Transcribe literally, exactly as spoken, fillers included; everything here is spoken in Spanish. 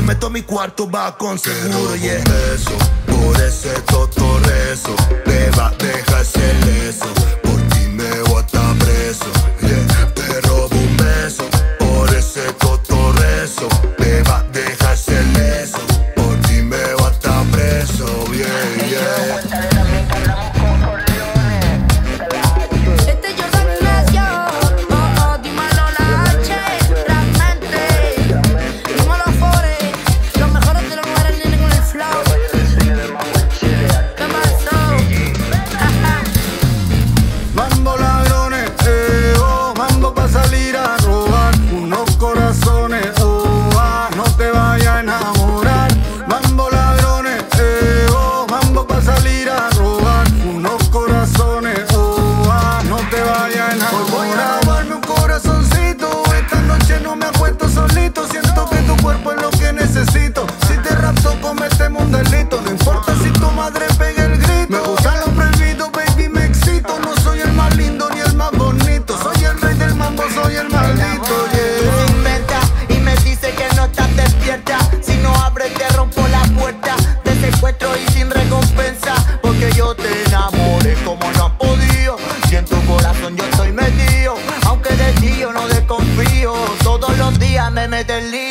meto a mi cuarto va con seguro, yeah. Beso, por ese totorrezo, me va a dejarse leso. Por ti me voy hasta preso, yeah. Te robo un beso, por ese totorrezo, me va a dejarse leso. Por ti me voy hasta preso, yeah, yeah. Siento que tu cuerpo es lo que necesito. Si te rapto, cometemos un delito. No importa si tu madre pega el grito. Me gusta lo prohibido, baby, me excito. No soy el más lindo ni el más bonito. Soy el rey del mambo, soy el maldito, yeah. Tú se inventa y me dice que no estás despierta. Si no abres te rompo la puerta. Te secuestro y sin recompensa. Porque yo te enamoré como no has podido. Y en tu corazón yo estoy metido. Aunque de ti yo no desconfío. Todos los días me mete el lío.